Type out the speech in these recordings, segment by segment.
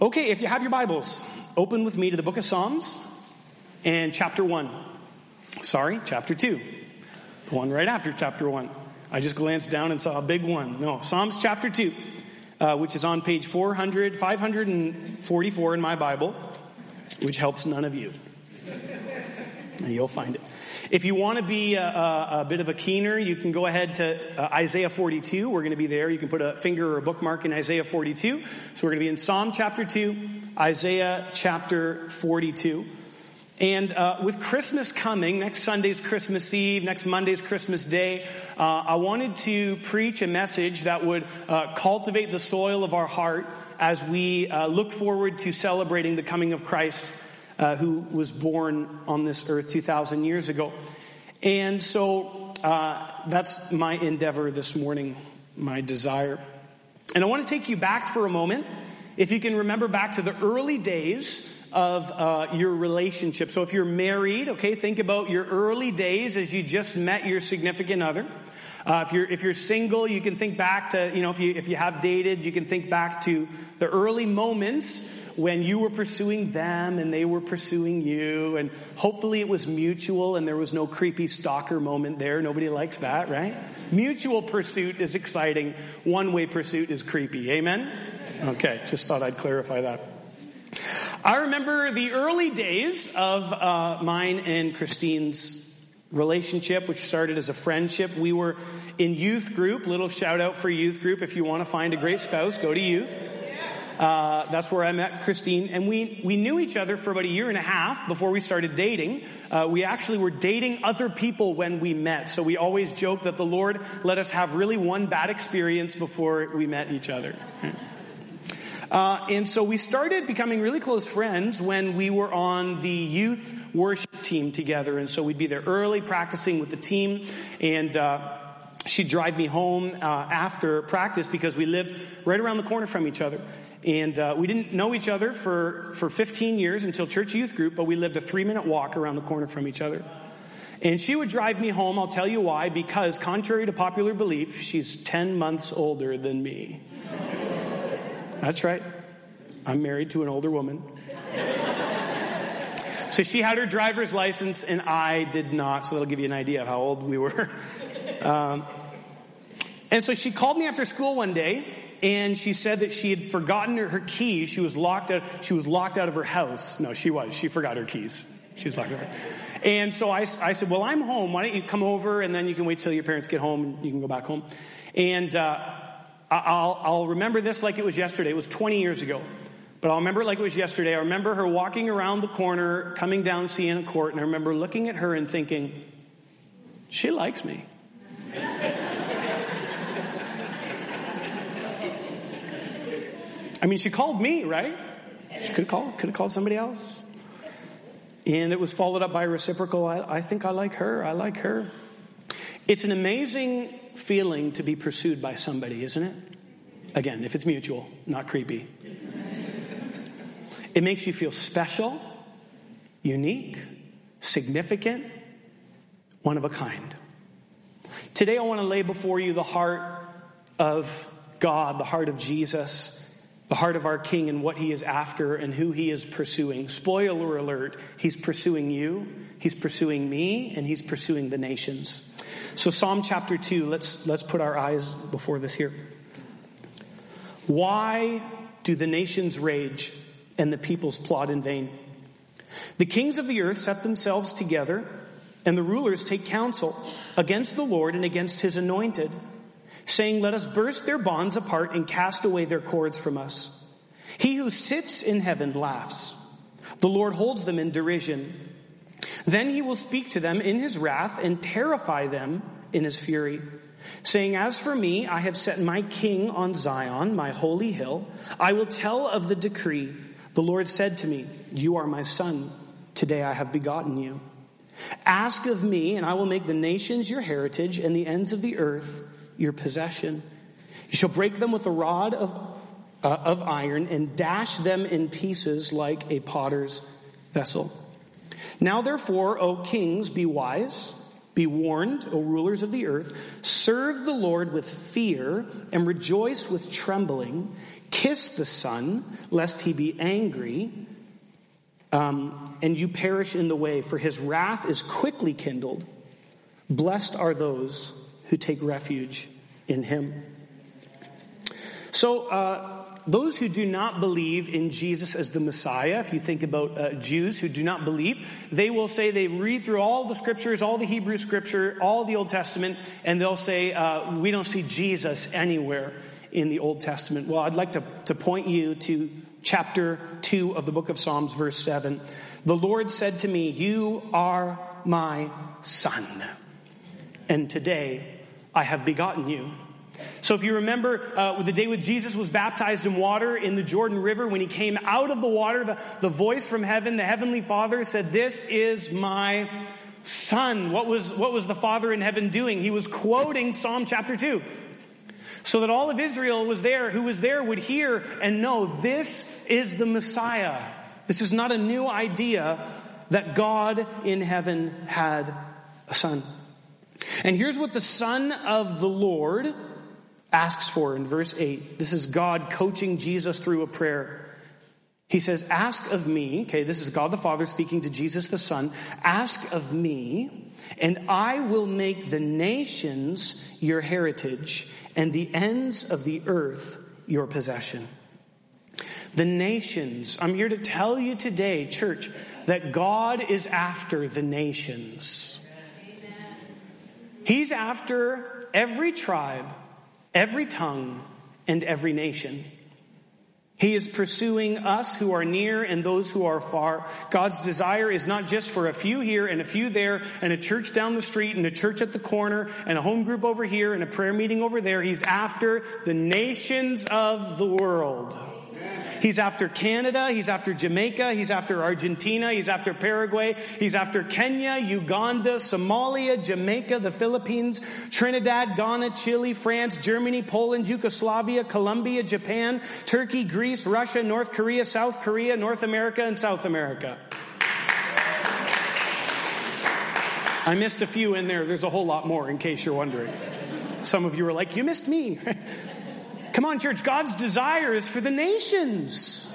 Okay, if you have your Bibles, open with me to the book of Psalms and chapter 2. The one right after chapter 1. I just glanced down and saw a big one. No, Psalms chapter 2, which is on page 544 in my Bible, which helps none of you. And you'll find it. If you want to be a bit of a keener, you can go ahead to Isaiah 42. We're going to be there. You can put a finger or a bookmark in Isaiah 42. So we're going to be in Psalm chapter 2, Isaiah chapter 42. And with Christmas coming, next Sunday's Christmas Eve, next Monday's Christmas Day, I wanted to preach a message that would cultivate the soil of our heart as we look forward to celebrating the coming of Christ, who was born on this earth 2,000 years ago. And so that's my endeavor this morning, my desire. And I want to take you back for a moment, if you can remember back to the early days of your relationship. So if you're married, okay, think about your early days as you just met your significant other. If you're single, you can think back to, if you have dated, you can think back to the early moments when you were pursuing them and they were pursuing you, and hopefully it was mutual and there was no creepy stalker moment there. Nobody likes that, right? Mutual pursuit is exciting. One-way pursuit is creepy. Amen? Okay, just thought I'd clarify that. I remember the early days of mine and Christine's relationship, which started as a friendship. We were in youth group. Little shout out for youth group. If you want to find a great spouse, go to youth. That's where I met Christine, and we knew each other for about a year and a half before we started dating. We actually were dating other people when we met, so we always joke that the Lord let us have really one bad experience before we met each other. And so we started becoming really close friends when we were on the youth worship team together, and so we'd be there early practicing with the team, and she'd drive me home after practice because we lived right around the corner from each other. And we didn't know each other for 15 years until church youth group, but we lived a 3-minute walk around the corner from each other. And she would drive me home. I'll tell you why. Because contrary to popular belief, she's 10 months older than me. That's right. I'm married to an older woman. So she had her driver's license and I did not. So that'll give you an idea of how old we were. And so she called me after school one day. And she said that she had forgotten her keys. She was locked out of her house. No, she forgot her keys. She was locked out. And so I said, well, I'm home. Why don't you come over and then you can wait till your parents get home and you can go back home. And I'll remember this like it was yesterday. It was 20 years ago. But I'll remember it like it was yesterday. I remember her walking around the corner, coming down Sienna Court, and I remember looking at her and thinking, she likes me. I mean, she called me, right? She could have called somebody else. And it was followed up by a reciprocal, I think I like her. I like her. It's an amazing feeling to be pursued by somebody, isn't it? Again, if it's mutual, not creepy. It makes you feel special, unique, significant, one of a kind. Today I want to lay before you the heart of God, the heart of Jesus, the heart of our King and what he is after and who he is pursuing. Spoiler alert, he's pursuing you, he's pursuing me, and he's pursuing the nations. So Psalm chapter 2, let's put our eyes before this here. Why do the nations rage and the peoples plot in vain? The kings of the earth set themselves together, and the rulers take counsel against the Lord and against his anointed, saying, let us burst their bonds apart and cast away their cords from us. He who sits in heaven laughs. The Lord holds them in derision. Then he will speak to them in his wrath and terrify them in his fury, saying, as for me, I have set my king on Zion, my holy hill. I will tell of the decree. The Lord said to me, you are my son. Today I have begotten you. Ask of me, and I will make the nations your heritage and the ends of the earth your possession. You shall break them with a rod of iron and dash them in pieces like a potter's vessel. Now therefore, O kings, be wise. Be warned, O rulers of the earth. Serve the Lord with fear and rejoice with trembling. Kiss the Son, lest he be angry, and you perish in the way, for his wrath is quickly kindled. Blessed are those who take refuge in him. So, those who do not believe in Jesus as the Messiah, if you think about Jews who do not believe, they will say they read through all the scriptures, all the Hebrew scripture, all the Old Testament, and they'll say, we don't see Jesus anywhere in the Old Testament. Well, I'd like to point you to chapter 2 of the book of Psalms, verse 7. The Lord said to me, you are my son, and today I have begotten you. So if you remember the day when Jesus was baptized in water in the Jordan River, when he came out of the water, the voice from heaven, the heavenly Father said, this is my son. What was the Father in heaven doing? He was quoting Psalm chapter 2. So that all of Israel who was there would hear and know this is the Messiah. This is not a new idea that God in heaven had a son. And here's what the Son of the Lord asks for in verse 8. This is God coaching Jesus through a prayer. He says, ask of me, okay, this is God the Father speaking to Jesus the Son, ask of me, and I will make the nations your heritage and the ends of the earth your possession. The nations. I'm here to tell you today, church, that God is after the nations. He's after every tribe, every tongue, and every nation. He is pursuing us who are near and those who are far. God's desire is not just for a few here and a few there and a church down the street and a church at the corner and a home group over here and a prayer meeting over there. He's after the nations of the world. He's after Canada, he's after Jamaica, he's after Argentina, he's after Paraguay, he's after Kenya, Uganda, Somalia, Jamaica, the Philippines, Trinidad, Ghana, Chile, France, Germany, Poland, Yugoslavia, Colombia, Japan, Turkey, Greece, Russia, North Korea, South Korea, North America, and South America. I missed a few in there. There's a whole lot more in case you're wondering. Some of you are like, you missed me. Come on, church. God's desire is for the nations.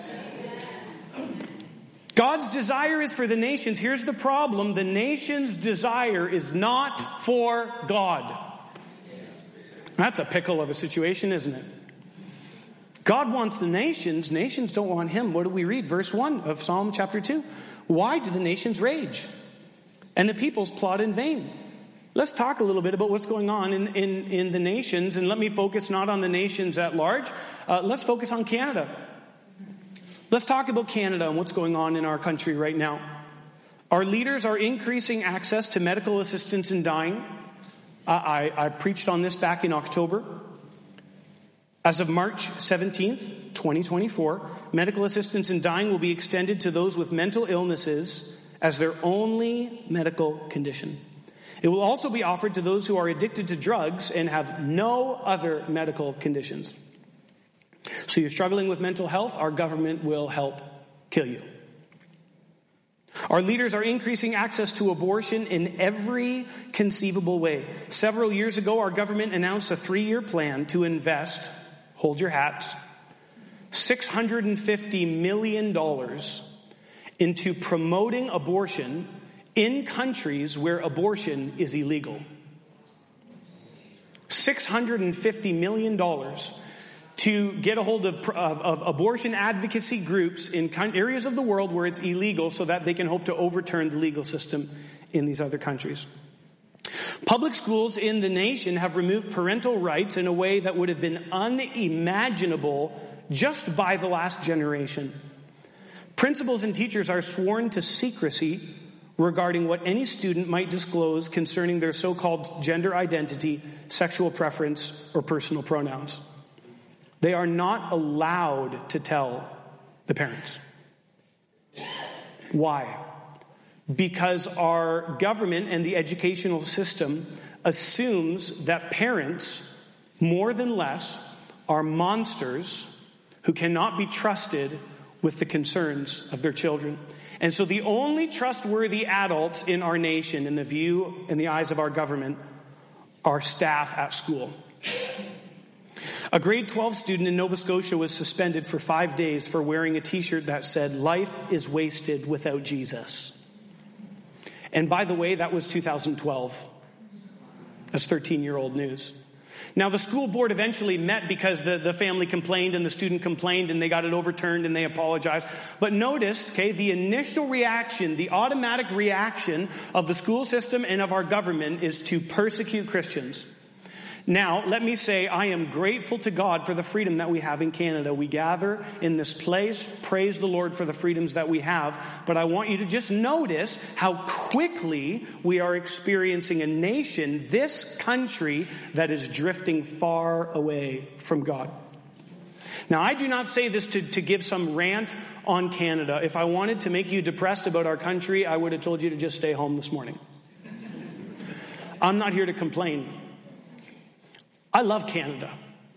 God's desire is for the nations. Here's the problem. The nation's desire is not for God. That's a pickle of a situation, isn't it? God wants the nations. Nations don't want him. What do we read? Verse 1 of Psalm chapter 2. Why do the nations rage and the peoples plot in vain? Let's talk a little bit about what's going on in the nations, and let me focus not on the nations at large. Let's focus on Canada. Let's talk about Canada and what's going on in our country right now. Our leaders are increasing access to medical assistance in dying. I preached on this back in October. As of March 17th, 2024, medical assistance in dying will be extended to those with mental illnesses as their only medical condition. It will also be offered to those who are addicted to drugs and have no other medical conditions. So you're struggling with mental health, our government will help kill you. Our leaders are increasing access to abortion in every conceivable way. Several years ago, our government announced a 3-year plan to invest, hold your hats, $650 million into promoting abortion in countries where abortion is illegal. $650 million to get a hold of abortion advocacy groups in areas of the world where it's illegal so that they can hope to overturn the legal system in these other countries. Public schools in the nation have removed parental rights in a way that would have been unimaginable just by the last generation. Principals and teachers are sworn to secrecy regarding what any student might disclose concerning their so-called gender identity, sexual preference, or personal pronouns. They are not allowed to tell the parents. Why? Because our government and the educational system assumes that parents, more than less, are monsters who cannot be trusted with the concerns of their children. And so the only trustworthy adults in our nation, in the eyes of our government, are staff at school. A grade 12 student in Nova Scotia was suspended for 5 days for wearing a t-shirt that said, "Life is wasted without Jesus." And by the way, that was 2012. That's 13-year-old news. Now, the school board eventually met because the family complained and the student complained, and they got it overturned and they apologized. But notice, the initial reaction, the automatic reaction of the school system and of our government is to persecute Christians. Now, let me say, I am grateful to God for the freedom that we have in Canada. We gather in this place, praise the Lord for the freedoms that we have. But I want you to just notice how quickly we are experiencing a nation, this country, that is drifting far away from God. Now, I do not say this to give some rant on Canada. If I wanted to make you depressed about our country, I would have told you to just stay home this morning. I'm not here to complain. I love Canada.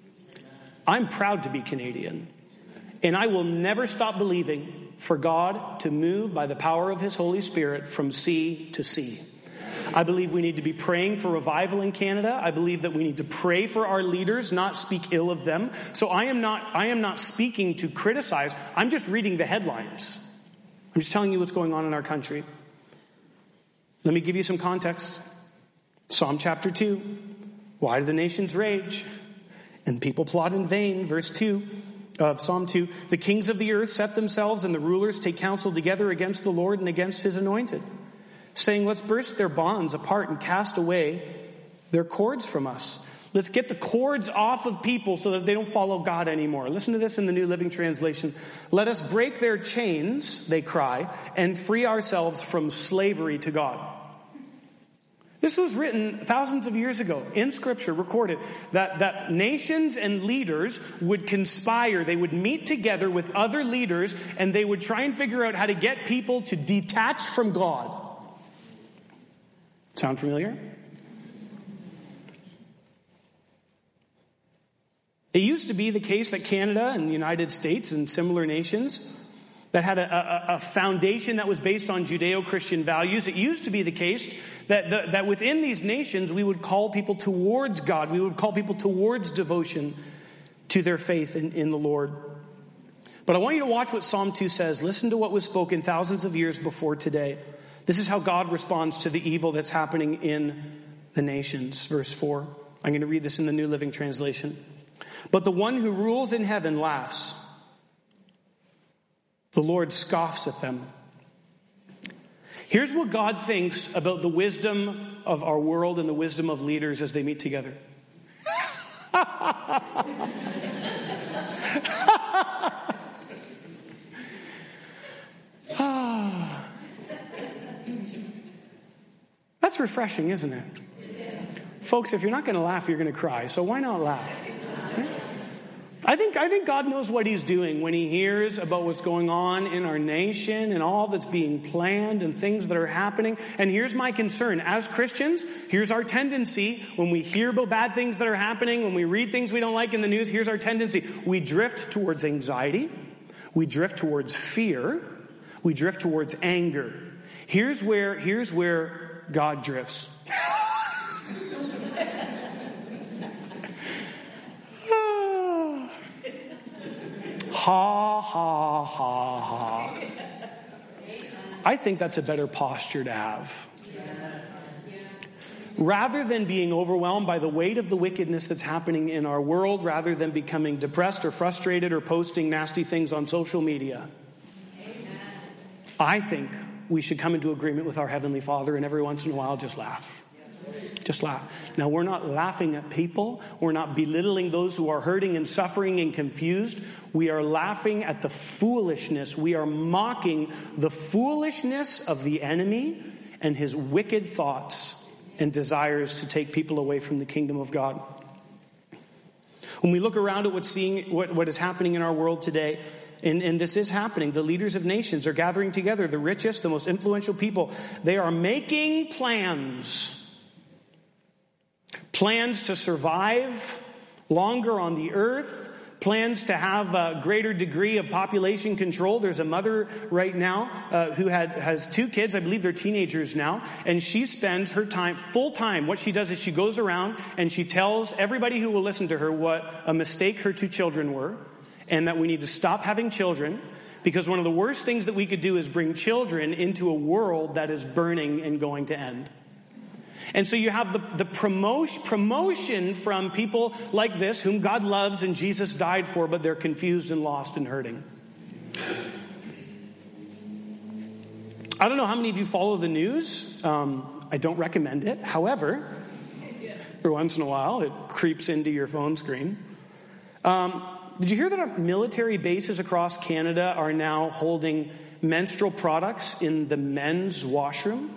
I'm proud to be Canadian. And I will never stop believing for God to move by the power of His Holy Spirit from sea to sea. I believe we need to be praying for revival in Canada. I believe that we need to pray for our leaders, not speak ill of them. So I am not speaking to criticize. I'm just reading the headlines. I'm just telling you what's going on in our country. Let me give you some context. Psalm chapter 2. Why do the nations rage and people plot in vain? Verse 2 of Psalm 2. The kings of the earth set themselves and the rulers take counsel together against the Lord and against His anointed, saying, let's burst their bonds apart and cast away their cords from us. Let's get the cords off of people so that they don't follow God anymore. Listen to this in the New Living Translation. Let us break their chains, they cry, and free ourselves from slavery to God. This was written thousands of years ago in Scripture, recorded, that nations and leaders would conspire. They would meet together with other leaders and they would try and figure out how to get people to detach from God. Sound familiar? It used to be the case that Canada and the United States and similar nations that had a foundation that was based on Judeo-Christian values. It used to be the case that within these nations we would call people towards God. We would call people towards devotion to their faith in the Lord. But I want you to watch what Psalm 2 says. Listen to what was spoken thousands of years before today. This is how God responds to the evil that's happening in the nations. Verse 4. I'm going to read this in the New Living Translation. But the one who rules in heaven laughs. The Lord scoffs at them. Here's what God thinks about the wisdom of our world and the wisdom of leaders as they meet together. That's refreshing, isn't it? Folks, if you're not going to laugh, you're going to cry. So why not laugh? I think God knows what He's doing when He hears about what's going on in our nation and all that's being planned and things that are happening. And here's my concern. As Christians, here's our tendency when we hear about bad things that are happening, when we read things we don't like in the news, here's our tendency. We drift towards anxiety. We drift towards fear. We drift towards anger. Here's where God drifts. Ha, ha, ha, ha. I think that's a better posture to have. Rather than being overwhelmed by the weight of the wickedness that's happening in our world, rather than becoming depressed or frustrated or posting nasty things on social media, I think we should come into agreement with our Heavenly Father and every once in a while just laugh. Just laugh. Now, we're not laughing at people. We're not belittling those who are hurting and suffering and confused. We are laughing at the foolishness. We are mocking the foolishness of the enemy and his wicked thoughts and desires to take people away from the kingdom of God. When we look around at what is happening in our world today, and this is happening, the leaders of nations are gathering together, the richest, the most influential people. They are making plans to survive longer on the earth, plans to have a greater degree of population control. There's a mother right now who has 2 kids. I believe they're teenagers now. And she spends her time, full time. What she does is she goes around and she tells everybody who will listen to her what a mistake her 2 children were, and that we need to stop having children, because one of the worst things that we could do is bring children into a world that is burning and going to end. And so you have the promotion from people like this, whom God loves and Jesus died for, but they're confused and lost and hurting. I don't know how many of you follow the news. I don't recommend it. However, every once in a while, it creeps into your phone screen. Did you hear that military bases across Canada are now holding menstrual products in the men's washroom?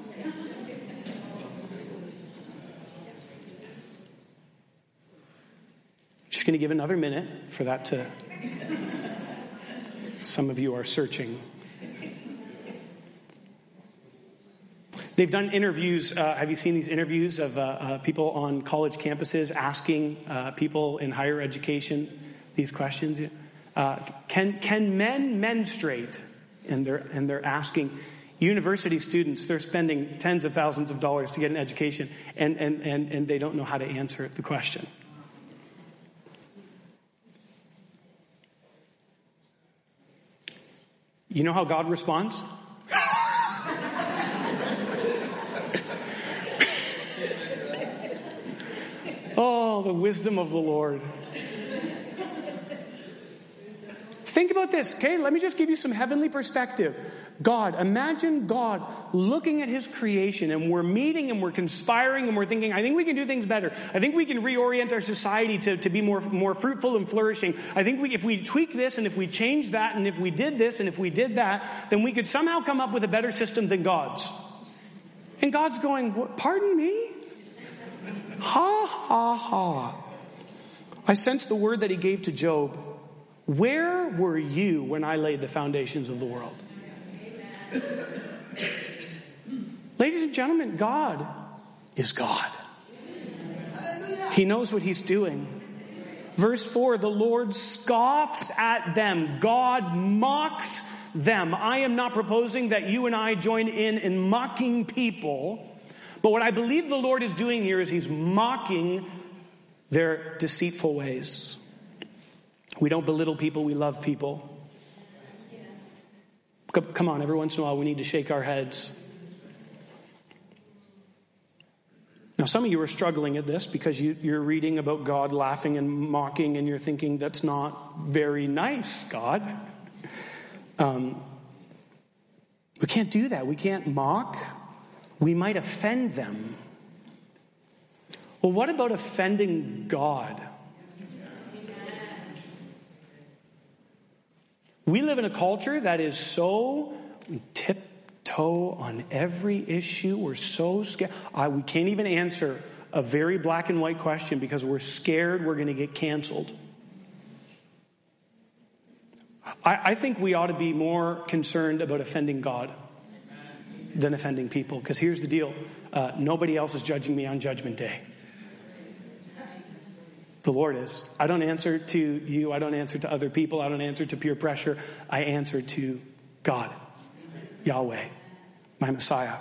Just going to give another minute for that to... Some of you are searching. They've done interviews. Have you seen these interviews of people on college campuses asking people in higher education these questions? Can men menstruate? And they're asking university students. They're spending tens of thousands of dollars to get an education, and they don't know how to answer the question. You know how God responds? Oh, the wisdom of the Lord. Think about this, okay? Let me just give you some heavenly perspective. Imagine God looking at his creation, and we're meeting and we're conspiring and we're thinking, I think we can do things better. I think we can reorient our society to be more fruitful and flourishing. I think if we tweak this and if we change that and if we did this and if we did that, then we could somehow come up with a better system than God's. And God's going, pardon me? Ha, ha, ha. I sense the word that he gave to Job. Where were you when I laid the foundations of the world? Ladies and gentlemen, God is God. He knows what he's doing. Verse 4, the Lord scoffs at them. God mocks them. I am not proposing that you and I join in mocking people. But what I believe the Lord is doing here is he's mocking their deceitful ways. We don't belittle people, we love people. Come on, every once in a while we need to shake our heads. Now, some of you are struggling at this because you're reading about God laughing and mocking, and you're thinking, that's not very nice, God. We can't do that. We can't mock. We might offend them. Well, what about offending God? We live in a culture that is so tiptoe on every issue. We're so scared. We can't even answer a very black and white question because we're scared we're going to get canceled. I think we ought to be more concerned about offending God than offending people. Because here's the deal. Nobody else is judging me on Judgment Day. The Lord is. I don't answer to you. I don't answer to other people. I don't answer to peer pressure. I answer to God, Yahweh, my Messiah.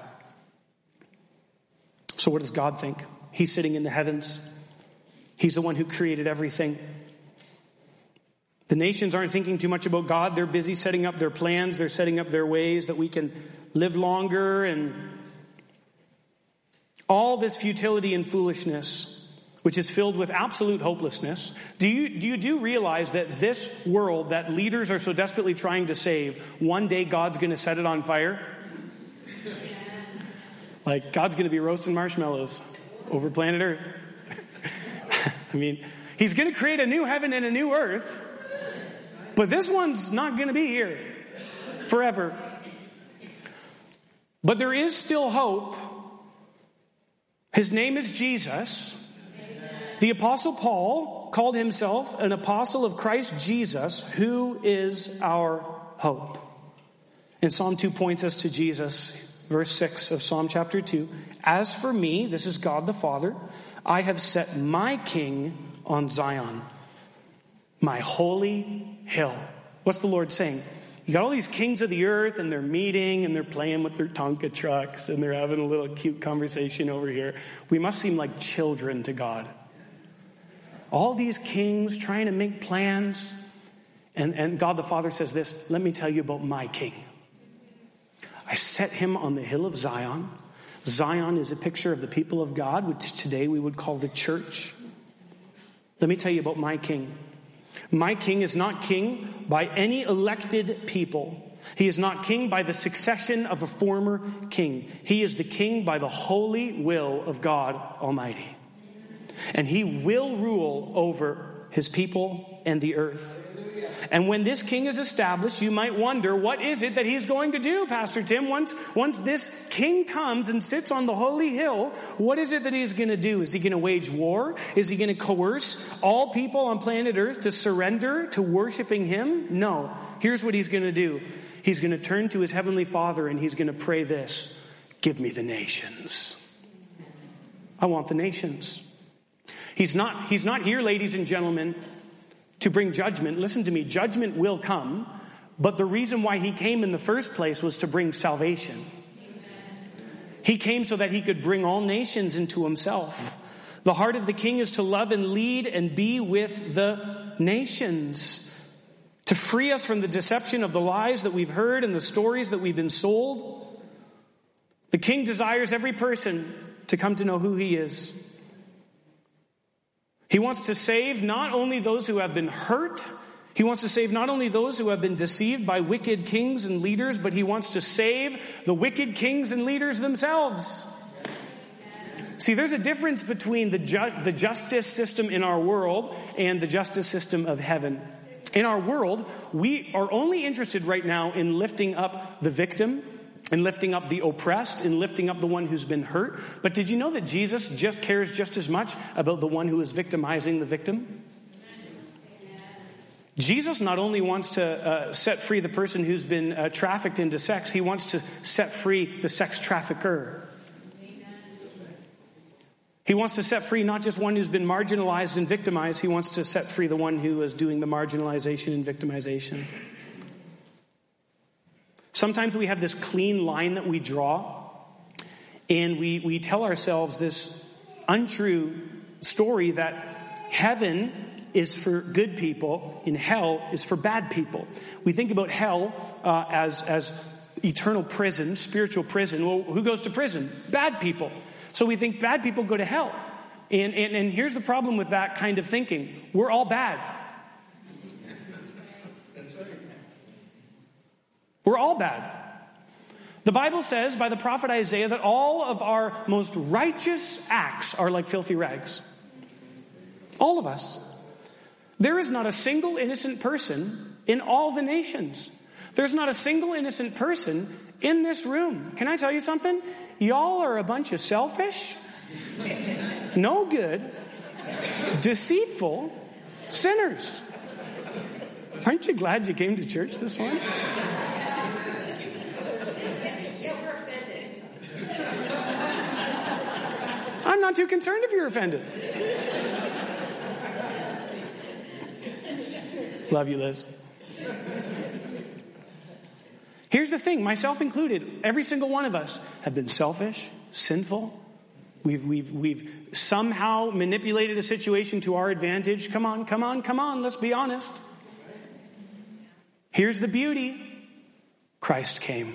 So what does God think? He's sitting in the heavens. He's the one who created everything. The nations aren't thinking too much about God. They're busy setting up their plans. They're setting up their ways that we can live longer, and all this futility and foolishness, which is filled with absolute hopelessness. Do you realize that this world that leaders are so desperately trying to save, one day God's going to set it on fire? Like, God's going to be roasting marshmallows over planet Earth. I mean, he's going to create a new heaven and a new earth, but this one's not going to be here forever. But there is still hope. His name is Jesus. The Apostle Paul called himself an apostle of Christ Jesus, who is our hope. And Psalm 2 points us to Jesus. Verse 6 of Psalm chapter 2. As for me, this is God the Father, I have set my king on Zion. my holy hill. What's the Lord saying? You got all these kings of the earth and they're meeting and they're playing with their Tonka trucks and they're having a little cute conversation over here. We must seem like children to God. All these kings trying to make plans. And God the Father says this, let me tell you about my king. I set him on the hill of Zion. Zion is a picture of the people of God, which today we would call the church. Let me tell you about my king. My king is not king by any elected people. He is not king by the succession of a former king. He is the king by the holy will of God Almighty. And he will rule over his people and the earth. And when this king is established, you might wonder, what is it that he's going to do, Pastor Tim? Once this king comes and sits on the holy hill, what is it that he's going to do? Is he going to wage war? Is he going to coerce all people on planet Earth to surrender to worshiping him? No. Here's what he's going to do. He's going to turn to his heavenly Father and he's going to pray this: give me the nations. I want the nations. He's not here, ladies and gentlemen, to bring judgment. Listen to me, judgment will come, but the reason why he came in the first place was to bring salvation. He came so that he could bring all nations into himself. The heart of the king is to love and lead and be with the nations, to free us from the deception of the lies that we've heard and the stories that we've been sold. The king desires every person to come to know who he is. He wants to save not only those who have been hurt, he wants to save not only those who have been deceived by wicked kings and leaders, but he wants to save the wicked kings and leaders themselves. See, there's a difference between the justice system in our world and the justice system of heaven. In our world, we are only interested right now in lifting up the victim, in lifting up the oppressed, in lifting up the one who's been hurt. But did you know that Jesus just cares just as much about the one who is victimizing the victim? Jesus not only wants to set free the person who's been trafficked into sex, he wants to set free the sex trafficker. He wants to set free not just one who's been marginalized and victimized, he wants to set free the one who is doing the marginalization and victimization. Sometimes we have this clean line that we draw, and we tell ourselves this untrue story that heaven is for good people and hell is for bad people. We think about hell as eternal prison, spiritual prison. Well, who goes to prison? Bad people. So we think bad people go to hell. And here's the problem with that kind of thinking. We're all bad. We're all bad. The Bible says by the prophet Isaiah that all of our most righteous acts are like filthy rags. All of us. There is not a single innocent person in all the nations. There's not a single innocent person in this room. Can I tell you something? Y'all are a bunch of selfish, no good, deceitful sinners. Aren't you glad you came to church this morning? I'm not too concerned if you're offended. Love you, Liz. Here's the thing, myself included, every single one of us have been selfish, sinful. We've somehow manipulated a situation to our advantage. Come on, let's be honest. Here's the beauty. Christ came.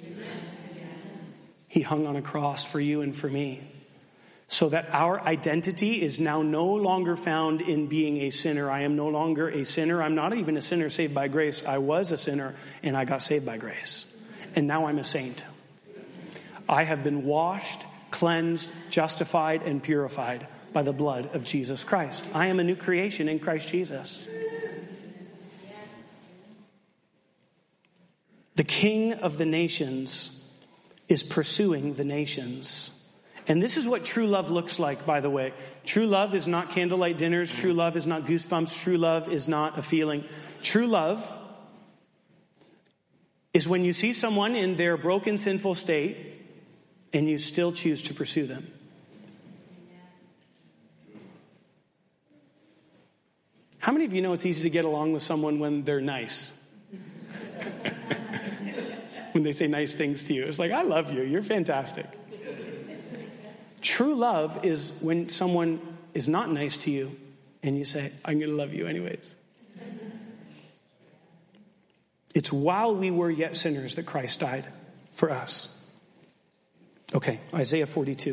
He hung on a cross for you and for me, so that our identity is now no longer found in being a sinner. I am no longer a sinner. I'm not even a sinner saved by grace. I was a sinner and I got saved by grace. And now I'm a saint. I have been washed, cleansed, justified, and purified by the blood of Jesus Christ. I am a new creation in Christ Jesus. The King of the nations is pursuing the nations. And this is what true love looks like, by the way. True love is not candlelight dinners. True love is not goosebumps. True love is not a feeling. True love is when you see someone in their broken, sinful state and you still choose to pursue them. How many of you know it's easy to get along with someone when they're nice? When they say nice things to you. It's like, I love you. You're fantastic. True love is when someone is not nice to you and you say, I'm going to love you anyways. It's while we were yet sinners that Christ died for us. Okay, Isaiah 42.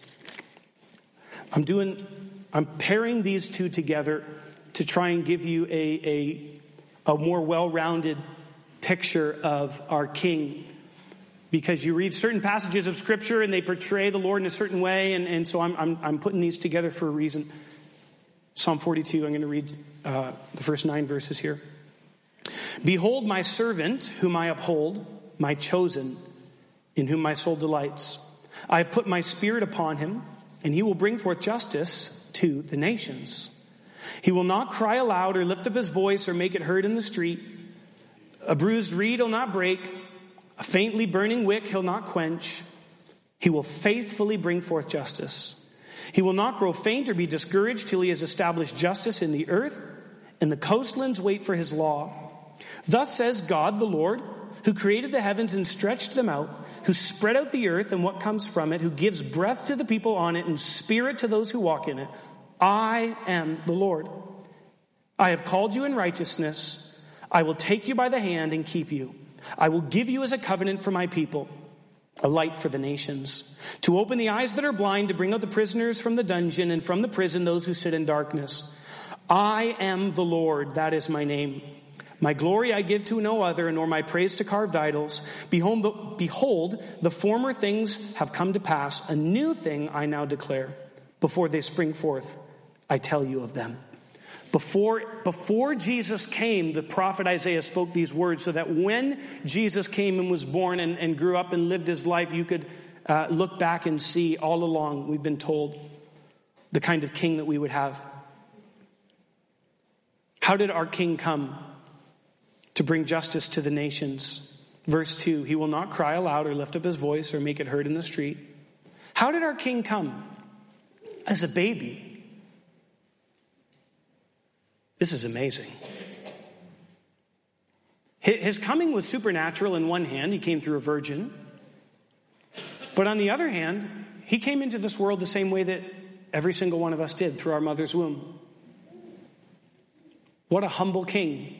I'm pairing these two together to try and give you a more well-rounded picture of our King. Because you read certain passages of Scripture and they portray the Lord in a certain way, and so I'm putting these together for a reason. Psalm 42, I'm going to read the first 9 verses here. Behold my servant, whom I uphold, my chosen, in whom my soul delights. I have put my spirit upon him, and he will bring forth justice to the nations. He will not cry aloud or lift up his voice or make it heard in the street. A bruised reed he'll not break. A faintly burning wick he'll not quench. He will faithfully bring forth justice. He will not grow faint or be discouraged till he has established justice in the earth, and the coastlands wait for his law. Thus says God the Lord, who created the heavens and stretched them out, who spread out the earth and what comes from it, who gives breath to the people on it and spirit to those who walk in it. I am the Lord. I have called you in righteousness. I will take you by the hand and keep you. I will give you as a covenant for my people, a light for the nations, to open the eyes that are blind, to bring out the prisoners from the dungeon, and from the prison those who sit in darkness. I am the Lord, that is my name. My glory I give to no other, nor my praise to carved idols. Behold, the former things have come to pass. A new thing I now declare. Before they spring forth, I tell you of them. Before Jesus came, the prophet Isaiah spoke these words so that when Jesus came and was born and grew up and lived his life, you could look back and see all along, we've been told, the kind of king that we would have. How did our king come? To bring justice to the nations. Verse 2, he will not cry aloud or lift up his voice or make it heard in the street. How did our king come? As a baby. This is amazing. His coming was supernatural in one hand. He came through a virgin. But on the other hand, he came into this world the same way that every single one of us did, through our mother's womb. What a humble king.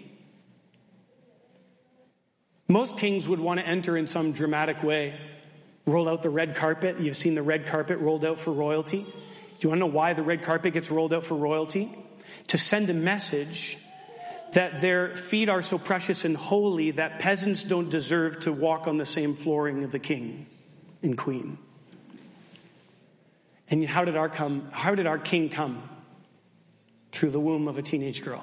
Most kings would want to enter in some dramatic way. Roll out the red carpet. You've seen the red carpet rolled out for royalty. Do you want to know why the red carpet gets rolled out for royalty? To send a message that their feet are so precious and holy that peasants don't deserve to walk on the same flooring of the king and queen. And how did our king come? Through the womb of a teenage girl.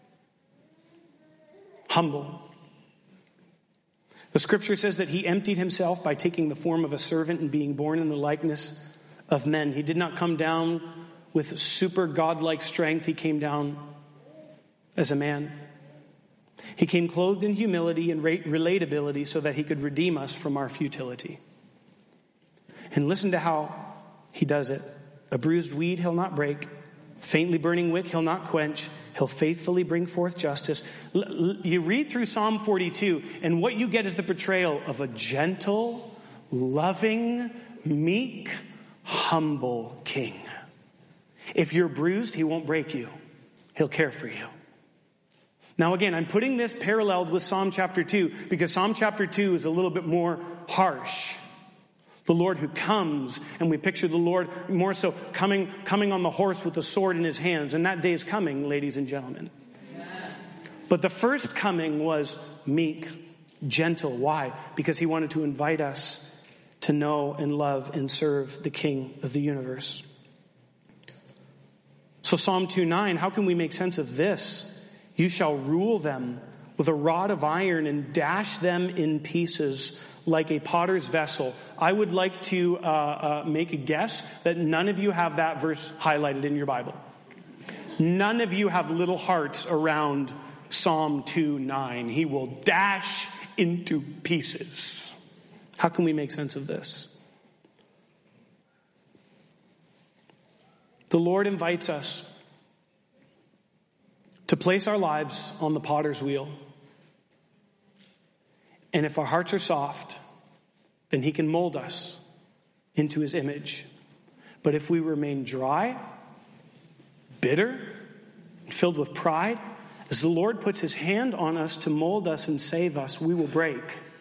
Humble. The scripture says that he emptied himself by taking the form of a servant and being born in the likeness of men. He did not come down with super godlike strength. He came down as a man. He came clothed in humility and relatability so that he could redeem us from our futility. And listen to how he does it. A bruised weed he'll not break. Faintly burning wick he'll not quench. He'll faithfully bring forth justice. You read through Psalm 42, and what you get is the portrayal of a gentle, loving, meek, humble king. If you're bruised, he won't break you. He'll care for you. Now again, I'm putting this paralleled with Psalm chapter 2 because Psalm chapter 2 is a little bit more harsh. The Lord who comes, and we picture the Lord more so coming on the horse with a sword in his hands. And that day is coming, ladies and gentlemen. Amen. But the first coming was meek, gentle. Why? Because he wanted to invite us to know and love and serve the King of the universe. So Psalm 2:9, how can we make sense of this? You shall rule them with a rod of iron and dash them in pieces like a potter's vessel. I would like to make a guess that none of you have that verse highlighted in your Bible. None of you have little hearts around Psalm 2:9. He will dash into pieces. How can we make sense of this? The Lord invites us to place our lives on the potter's wheel. And if our hearts are soft, then he can mold us into his image. But if we remain dry, bitter, filled with pride, as the Lord puts his hand on us to mold us and save us, we will break.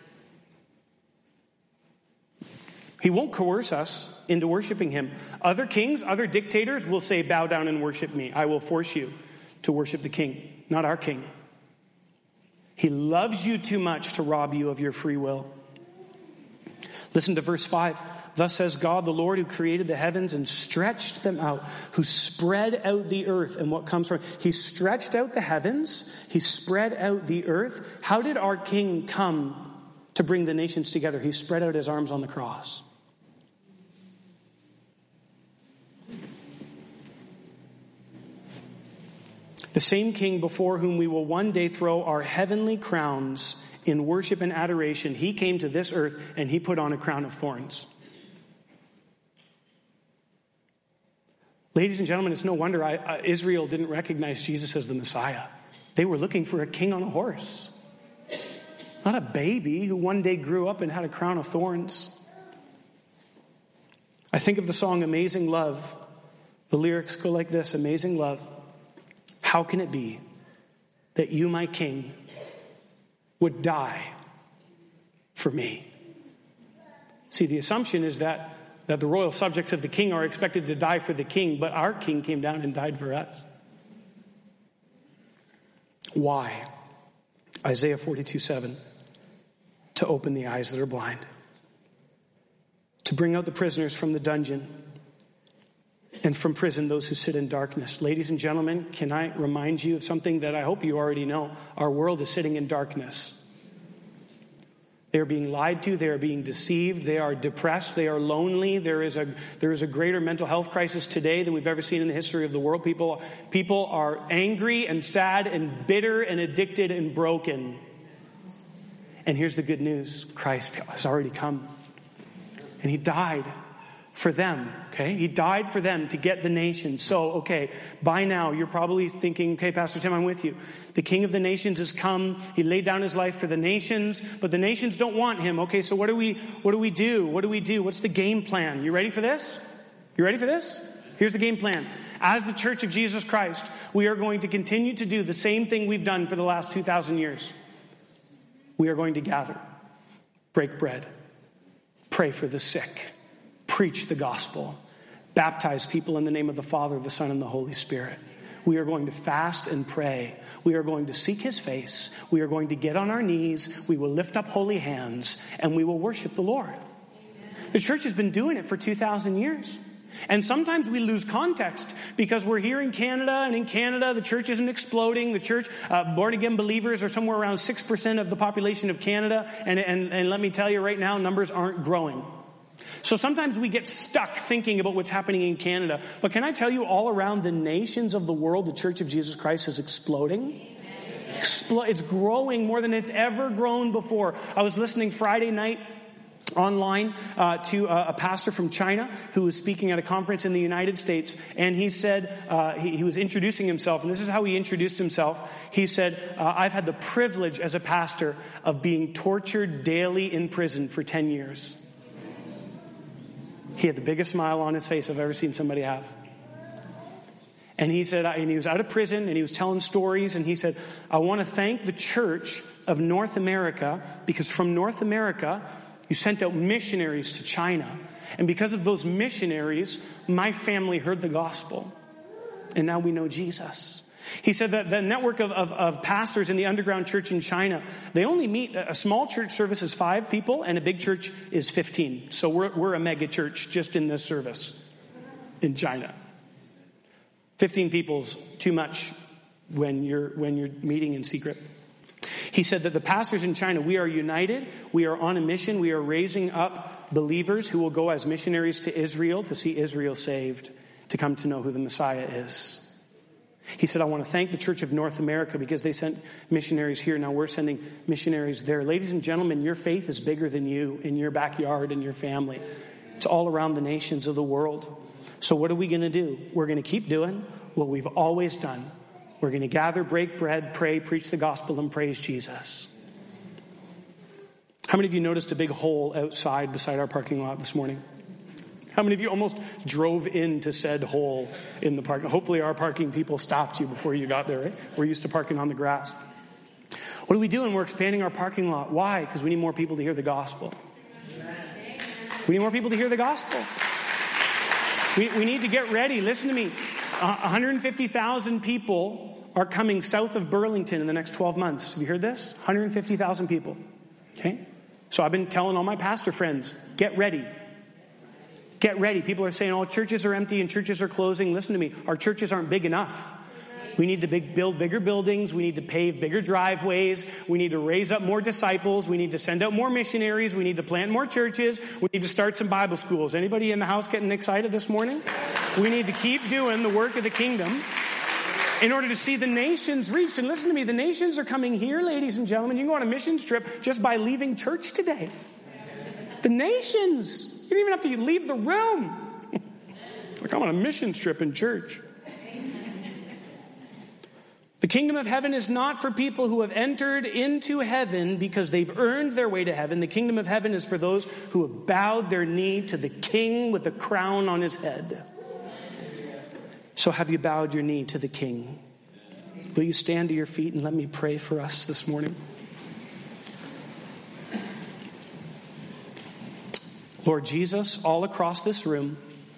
He won't coerce us into worshiping him. Other kings, other dictators will say, bow down and worship me. I will force you to worship the king, not our king. He loves you too much to rob you of your free will. Listen to verse 5. Thus says God, the Lord who created the heavens and stretched them out, who spread out the earth and what comes from it. He stretched out the heavens. He spread out the earth. How did our king come to bring the nations together? He spread out his arms on the cross. The same king before whom we will one day throw our heavenly crowns in worship and adoration, he came to this earth and he put on a crown of thorns. Ladies and gentlemen, it's no wonder Israel didn't recognize Jesus as the Messiah. They were looking for a king on a horse, not a baby who one day grew up and had a crown of thorns. I think of the song Amazing Love. The lyrics go like this: Amazing love, how can it be that you, my king, would die for me? See, the assumption is that the royal subjects of the king are expected to die for the king, but our king came down and died for us. Why? Isaiah 42:7. To open the eyes that are blind. To bring out the prisoners from the dungeon. And from prison, those who sit in darkness. Ladies and gentlemen, can I remind you of something that I hope you already know? Our world is sitting in darkness. They are being lied to. They are being deceived. They are depressed. They are lonely. There is a greater mental health crisis today than we've ever seen in the history of the world. People are angry and sad and bitter and addicted and broken. And here's the good news. Christ has already come. And he died for them, okay? He died for them to get the nations. So, okay, by now you're probably thinking, okay, Pastor Tim, I'm with you. The King of the nations has come. He laid down his life for the nations, but the nations don't want him. Okay, so what do we do? What's the game plan? You ready for this? Here's the game plan. As the Church of Jesus Christ, we are going to continue to do the same thing we've done for the last 2,000 years. We are going to gather, break bread, pray for the sick, preach the gospel, baptize people in the name of the Father, the Son, and the Holy Spirit. We are going to fast and pray. We are going to seek his face. We are going to get on our knees. We will lift up holy hands and we will worship the Lord. Amen. The church has been doing it for 2,000 years. And sometimes we lose context because we're here in Canada, and in Canada the church isn't exploding. The church, born-again believers are somewhere around 6% of the population of Canada. And let me tell you right now, numbers aren't growing. So sometimes we get stuck thinking about what's happening in Canada. But can I tell you, all around the nations of the world, the Church of Jesus Christ is exploding. It's growing more than it's ever grown before. I was listening Friday night online to a pastor from China who was speaking at a conference in the United States. And he said, he was introducing himself. And this is how he introduced himself. He said, I've had the privilege as a pastor of being tortured daily in prison for 10 years. He had the biggest smile on his face I've ever seen somebody have. And he said, and he was out of prison and he was telling stories. And he said, I want to thank the Church of North America, because from North America, you sent out missionaries to China. And because of those missionaries, my family heard the gospel. And now we know Jesus. He said that the network of pastors in the underground church in China, they only meet, a small church service is 5 people and a big church is 15. So we're a mega church just in this service in China. 15 people's too much when you're meeting in secret. He said that the pastors in China, we are united, we are on a mission, we are raising up believers who will go as missionaries to Israel to see Israel saved, to come to know who the Messiah is. He said, I want to thank the Church of North America because they sent missionaries here. Now we're sending missionaries there. Ladies and gentlemen, your faith is bigger than you in your backyard and your family. It's all around the nations of the world. So what are we going to do? We're going to keep doing what we've always done. We're going to gather, break bread, pray, preach the gospel, and praise Jesus. How many of you noticed a big hole outside beside our parking lot this morning? How many of you almost drove into said hole in the parking? Hopefully our parking people stopped you before you got there, right? We're used to parking on the grass. What are we doing? We're expanding our parking lot. Why? Because we need more people to hear the gospel. We need more people to hear the gospel. We need to get ready. Listen to me. 150,000 people are coming south of Burlington in the next 12 months. Have you heard this? 150,000 people. Okay? So I've been telling all my pastor friends, get ready. Get ready. People are saying, oh, churches are empty and churches are closing. Listen to me. Our churches aren't big enough. We need to build bigger buildings. We need to pave bigger driveways. We need to raise up more disciples. We need to send out more missionaries. We need to plant more churches. We need to start some Bible schools. Anybody in the house getting excited this morning? We need to keep doing the work of the kingdom in order to see the nations reached. And listen to me, the nations are coming here, ladies and gentlemen. You can go on a missions trip just by leaving church today. The nations. You don't even have to leave the room. Like I'm on a missions trip in church. The kingdom of heaven is not for people who have entered into heaven because they've earned their way to heaven. The kingdom of heaven is for those who have bowed their knee to the king with a crown on his head. So have you bowed your knee to the king? Will you stand to your feet and let me pray for us this morning? Lord Jesus, all across this room,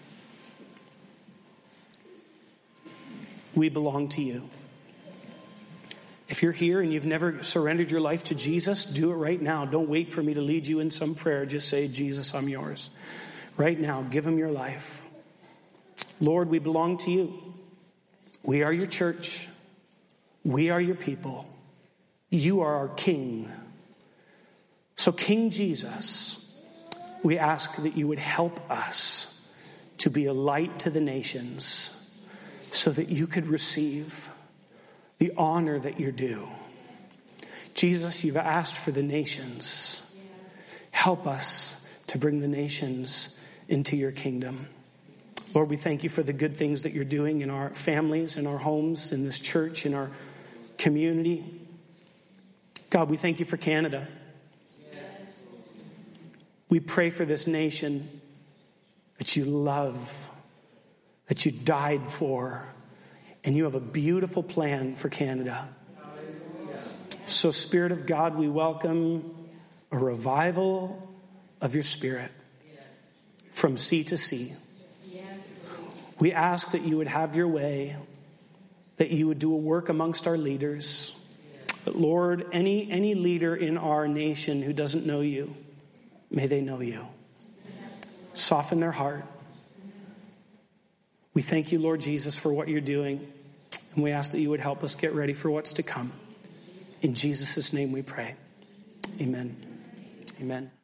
we belong to you. If you're here and you've never surrendered your life to Jesus, do it right now. Don't wait for me to lead you in some prayer. Just say, Jesus, I'm yours. Right now, give him your life. Lord, we belong to you. We are your church. We are your people. You are our King. So King Jesus, we ask that you would help us to be a light to the nations so that you could receive the honor that you're due. Jesus, you've asked for the nations. Help us to bring the nations into your kingdom. Lord, we thank you for the good things that you're doing in our families, in our homes, in this church, in our community. God, we thank you for Canada. We pray for this nation that you love, that you died for, and you have a beautiful plan for Canada. So, Spirit of God, we welcome a revival of your Spirit from sea to sea. We ask that you would have your way, that you would do a work amongst our leaders. But Lord, any leader in our nation who doesn't know you, may they know you. Soften their heart. We thank you, Lord Jesus, for what you're doing. And we ask that you would help us get ready for what's to come. In Jesus' name we pray. Amen. Amen.